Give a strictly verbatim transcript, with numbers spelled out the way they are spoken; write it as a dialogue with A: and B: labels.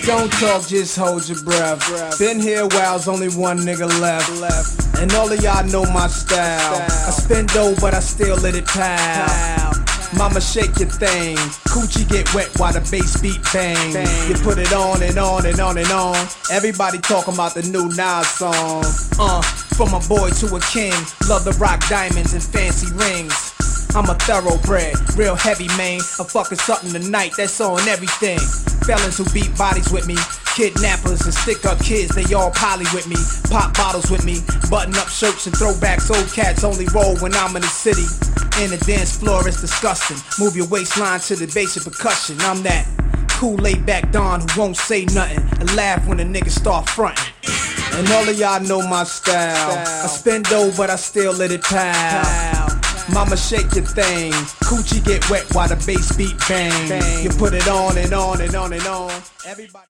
A: Don't talk, just hold your breath. Been here a while, there's only one nigga left. And all of y'all know my style. I spend dough, but I still let it pile. Mama, shake your thing. Coochie get wet while the bass beat bang. You put it on and on and on and on. Everybody talking about the new Nas song. Uh, from a boy to a king. Love the rock diamonds and fancy rings. I'm a thoroughbred, real heavy man. I'm fucking something tonight, that's on everything. Felons who beat bodies with me, kidnappers and stick up kids, they all poly with me. Pop bottles with me, button up shirts and throwbacks. Old cats only roll when I'm in the city. In the dance floor, it's disgusting. Move your waistline to the basic percussion. I'm that cool laid back Don who won't say nothing and laugh when the niggas start frontin'. And all of y'all know my style. I spend dough, but I still let it pile. Mama, shake your thing. Coochie get wet while the bass beat bang. You put it on and on and on and on. Everybody